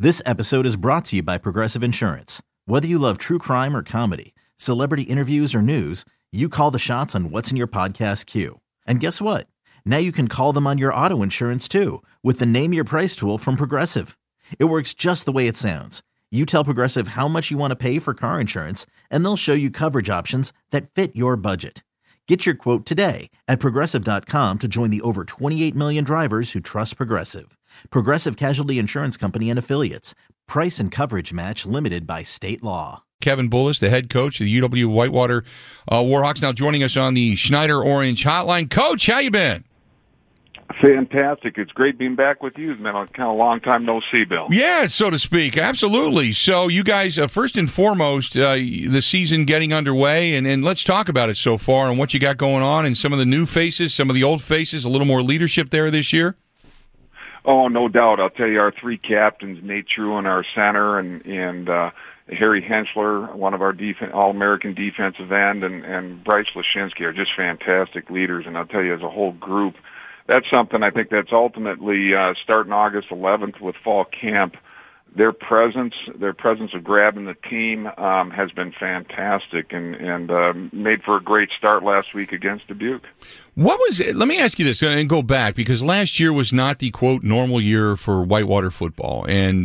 This episode is brought to you by Progressive Insurance. Whether you love true crime or comedy, celebrity interviews or news, you call the shots on what's in your podcast queue. And guess what? Now you can call them on your auto insurance too with the Name Your Price tool from Progressive. It works just the way it sounds. You tell Progressive how much you want to pay for car insurance, and they'll show you coverage options that fit your budget. Get your quote today at Progressive.com to join the over 28 million drivers who trust Progressive. Progressive Casualty Insurance Company and Affiliates. Price and coverage match limited by state law. Kevin Bullis, the head coach of the UW Whitewater Warhawks, now joining us on the Schneider Orange Hotline. Coach, how you been? Fantastic. It's great being back with you. It's been a kind of long time no see, Bill. Yeah, so to speak. Absolutely. So you guys, first and foremost, the season getting underway, and let's talk about it so far and what you got going on and some of the new faces, some of the old faces, a little more leadership there this year. Oh, no doubt. I'll tell you, our three captains, Nate Truen, our center, and Harry Henschler, one of our All-American defensive end, and Bryce Lashinsky are just fantastic leaders. And I'll tell you, as a whole group, that's something I think that's ultimately starting August 11th with fall camp. Their presence of grabbing the team has been fantastic and made for a great start last week against Dubuque. What was it? Let me ask you this and go back, because last year was not the, quote, normal year for Whitewater football. And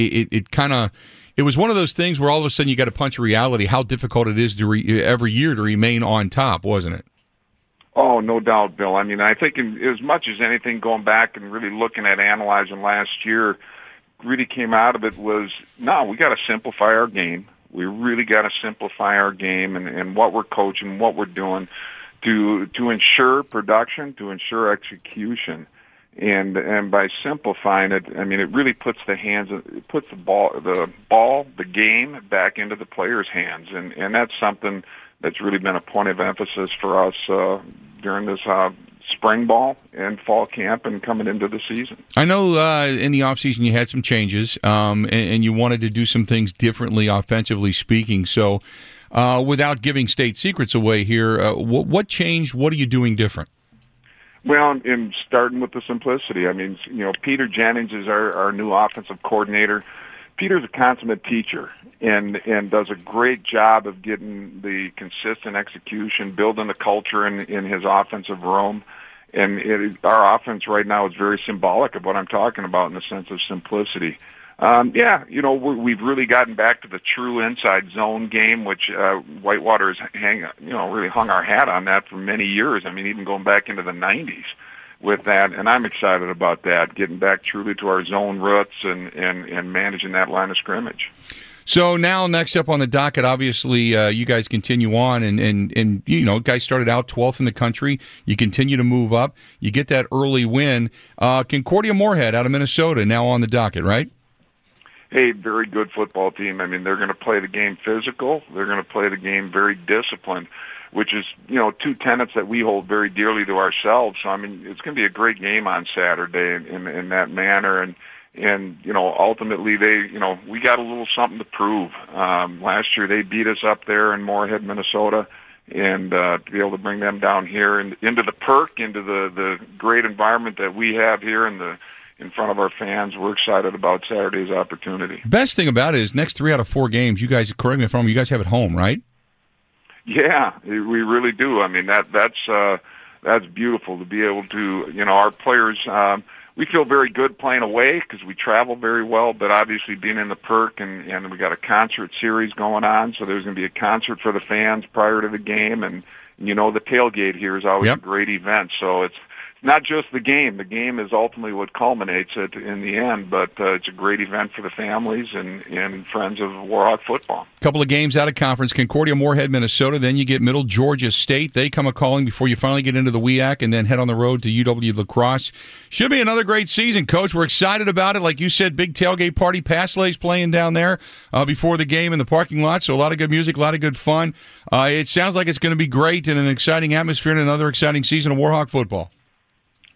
it was one of those things where all of a sudden you got to punch reality, how difficult it is to every year to remain on top, wasn't it? Oh, no doubt, Bill. I mean, I think as much as anything, going back and really looking at analyzing last year, really came out of it was, no, we got to simplify our game. We really got to simplify our game and what we're coaching, what we're doing to ensure production, to ensure execution. And by simplifying it, I mean, it really puts the ball, the game back into the players' hands. And that's something that's really been a point of emphasis for us during this spring ball and fall camp and coming into the season. I know in the offseason you had some changes and you wanted to do some things differently offensively speaking. So without giving state secrets away here, what changed? What are you doing different? Well, in starting with the simplicity. I mean, Peter Jennings is our new offensive coordinator. Peter's a consummate teacher and does a great job of getting the consistent execution, building the culture in his offensive room. And our offense right now is very symbolic of what I'm talking about in the sense of simplicity. We've really gotten back to the true inside zone game, which Whitewater has really hung our hat on that for many years. I mean, even going back into the 90s with that, and I'm excited about that, getting back truly to our zone roots and managing that line of scrimmage. So now, next up on the docket, obviously, you guys continue on, and guys started out 12th in the country. You continue to move up. You get that early win. Concordia Moorhead out of Minnesota now on the docket, right? Hey, very good football team. I mean, they're going to play the game physical. They're going to play the game very disciplined, which is, two tenets that we hold very dearly to ourselves. So, I mean, it's going to be a great game on Saturday in that manner. And ultimately we got a little something to prove. Last year they beat us up there in Moorhead, Minnesota, and to be able to bring them down here and into the perk, into the great environment that we have here in front of our fans, we're excited about Saturday's opportunity. Best thing about it is next 3 out of 4 games, you guys, correct me if I'm wrong, you guys have at home, right? Yeah, we really do. I mean, that's beautiful to be able to, our players, we feel very good playing away because we travel very well, but obviously being in the perk and we got a concert series going on, so there's going to be a concert for the fans prior to the game, and the tailgate here is always a great event, so it's not just the game. The game is ultimately what culminates it in the end, but it's a great event for the families and friends of Warhawk football. Couple of games out of conference, Concordia Moorhead, Minnesota. Then you get Middle Georgia State. They come a-calling before you finally get into the WEAC and then head on the road to UW La Crosse. Should be another great season, Coach. We're excited about it. Like you said, big tailgate party. Passley's playing down there before the game in the parking lot, so a lot of good music, a lot of good fun. It sounds like it's going to be great and an exciting atmosphere and another exciting season of Warhawk football.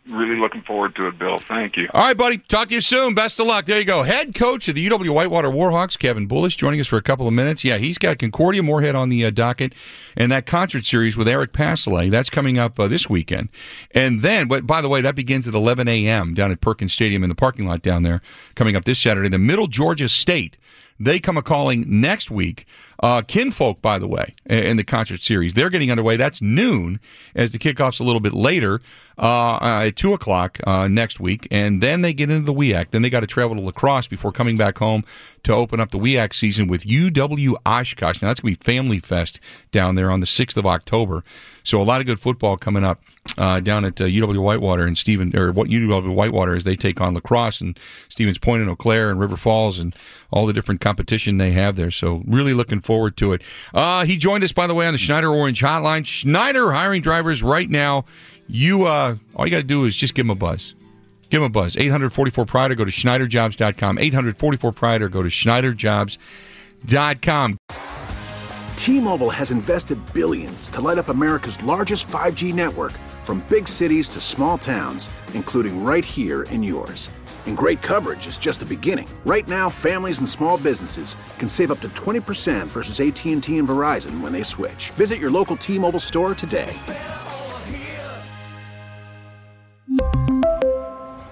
really looking forward to it, Bill. Thank you. All right, buddy. Talk to you soon. Best of luck. There you go. Head coach of the UW Whitewater Warhawks, Kevin Bullish, joining us for a couple of minutes. Yeah, he's got Concordia Moorhead on the docket, and that concert series with Eric Pasolay, that's coming up this weekend. And then, but by the way, that begins at 11 a.m. down at Perkins Stadium in the parking lot down there, coming up this Saturday. The Middle Georgia State, they come a-calling next week. Kinfolk, by the way, in the concert series, they're getting underway. That's noon, as the kickoff's a little bit later, at 2 o'clock next week. And then they get into the WEAC. Then they got to travel to La Crosse before coming back home to open up the WEAC season with UW Oshkosh. Now, that's going to be Family Fest down there on the 6th of October. So a lot of good football coming up down at UW Whitewater and UW Whitewater as they take on La Crosse and Stevens Point and Eau Claire and River Falls and all the different competition they have there. So really looking forward to it. He joined us, by the way, on the Schneider Orange Hotline. Schneider hiring drivers right now. All you got to do is just give them a buzz. Give them a buzz. 844-PRIDE or go to SchneiderJobs.com. 844-PRIDE or go to SchneiderJobs.com. T-Mobile has invested billions to light up America's largest 5G network, from big cities to small towns, including right here in yours. And great coverage is just the beginning. Right now, families and small businesses can save up to 20% versus AT&T and Verizon when they switch. Visit your local T-Mobile store today.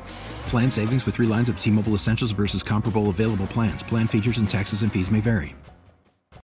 Plan savings with 3 lines of T-Mobile Essentials versus comparable available plans. Plan features and taxes and fees may vary.